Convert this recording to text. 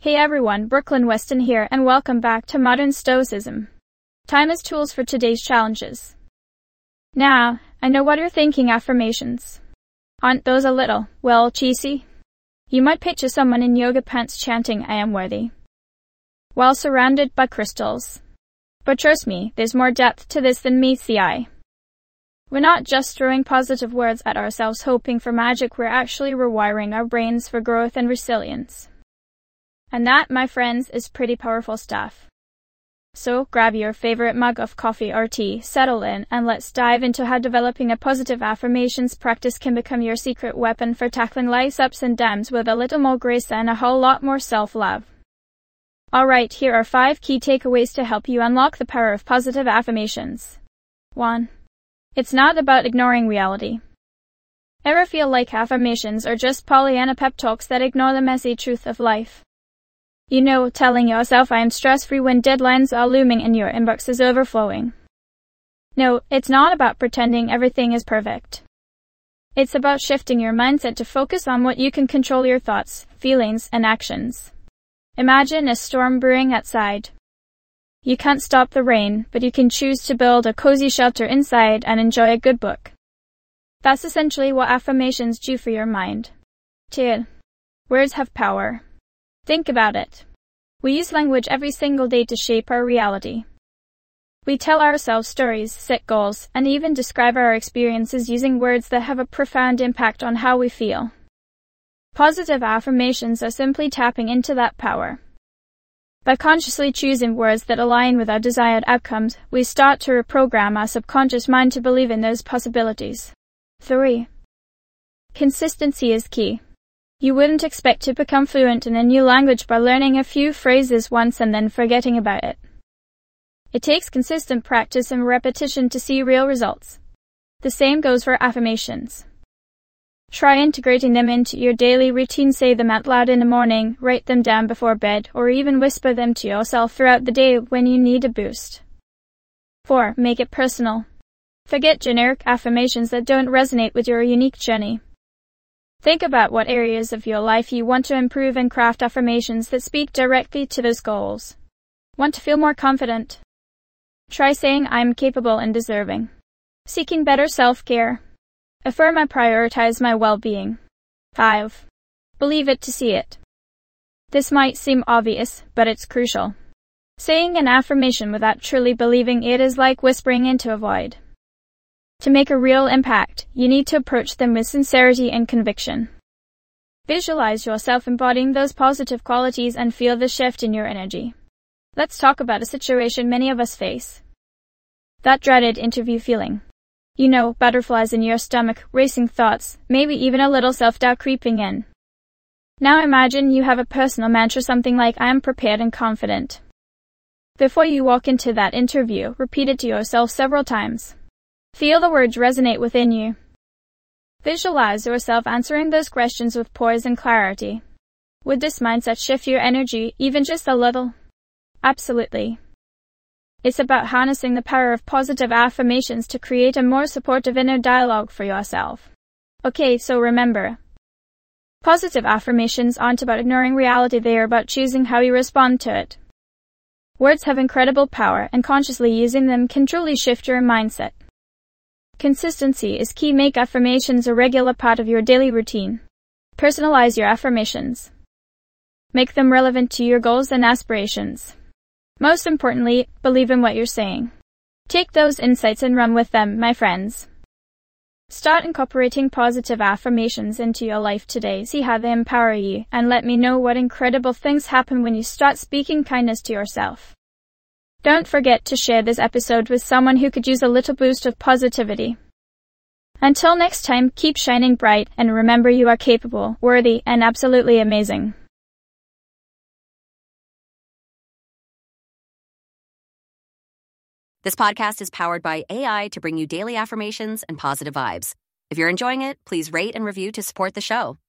Hey everyone, Brooklyn Weston here, and welcome back to Modern Stoicism. Time as tools for today's challenges. Now, I know what you're thinking: affirmations. Aren't those a little, well, cheesy? You might picture someone in yoga pants chanting, "I am worthy," while surrounded by crystals. But trust me, there's more depth to this than meets the eye. We're not just throwing positive words at ourselves hoping for magic, we're actually rewiring our brains for growth and resilience. And that, my friends, is pretty powerful stuff. So grab your favorite mug of coffee or tea, settle in, and let's dive into how developing a positive affirmations practice can become your secret weapon for tackling life's ups and downs with a little more grace and a whole lot more self-love. Alright, here are 5 key takeaways to help you unlock the power of positive affirmations. 1. It's not about ignoring reality. Ever feel like affirmations are just Pollyanna pep talks that ignore the messy truth of life? You know, telling yourself "I am stress-free" when deadlines are looming and your inbox is overflowing. No, it's not about pretending everything is perfect. It's about shifting your mindset to focus on what you can control: your thoughts, feelings, and actions. Imagine a storm brewing outside. You can't stop the rain, but you can choose to build a cozy shelter inside and enjoy a good book. That's essentially what affirmations do for your mind. 2. Words have power. Think about it. We use language every single day to shape our reality. We tell ourselves stories, set goals, and even describe our experiences using words that have a profound impact on how we feel. Positive affirmations are simply tapping into that power. By consciously choosing words that align with our desired outcomes, we start to reprogram our subconscious mind to believe in those possibilities. 3. Consistency is key. You wouldn't expect to become fluent in a new language by learning a few phrases once and then forgetting about it. It takes consistent practice and repetition to see real results. The same goes for affirmations. Try integrating them into your daily routine. Say them out loud in the morning, write them down before bed, or even whisper them to yourself throughout the day when you need a boost. 4. Make it personal. Forget generic affirmations that don't resonate with your unique journey. Think about what areas of your life you want to improve and craft affirmations that speak directly to those goals. Want to feel more confident? Try saying, "I'm capable and deserving." Seeking better self-care? Affirm, "I prioritize my well-being." 5. Believe it to see it. This might seem obvious, but it's crucial. Saying an affirmation without truly believing it is like whispering into a void. To make a real impact, you need to approach them with sincerity and conviction. Visualize yourself embodying those positive qualities and feel the shift in your energy. Let's talk about a situation many of us face. That dreaded interview feeling. You know, butterflies in your stomach, racing thoughts, maybe even a little self-doubt creeping in. Now imagine you have a personal mantra, something like, "I am prepared and confident." Before you walk into that interview, repeat it to yourself several times. Feel the words resonate within you. Visualize yourself answering those questions with poise and clarity. Would this mindset shift your energy, even just a little? Absolutely. It's about harnessing the power of positive affirmations to create a more supportive inner dialogue for yourself. Okay, so remember, positive affirmations aren't about ignoring reality, they are about choosing how you respond to it. Words have incredible power, and consciously using them can truly shift your mindset. Consistency is key. Make affirmations a regular part of your daily routine. Personalize your affirmations. Make them relevant to your goals and aspirations. Most importantly, believe in what you're saying. Take those insights and run with them, my friends. Start incorporating positive affirmations into your life today. See how they empower you, and let me know what incredible things happen when you start speaking kindness to yourself. Don't forget to share this episode with someone who could use a little boost of positivity. Until next time, keep shining bright, and remember, you are capable, worthy, and absolutely amazing. This podcast is powered by AI to bring you daily affirmations and positive vibes. If you're enjoying it, please rate and review to support the show.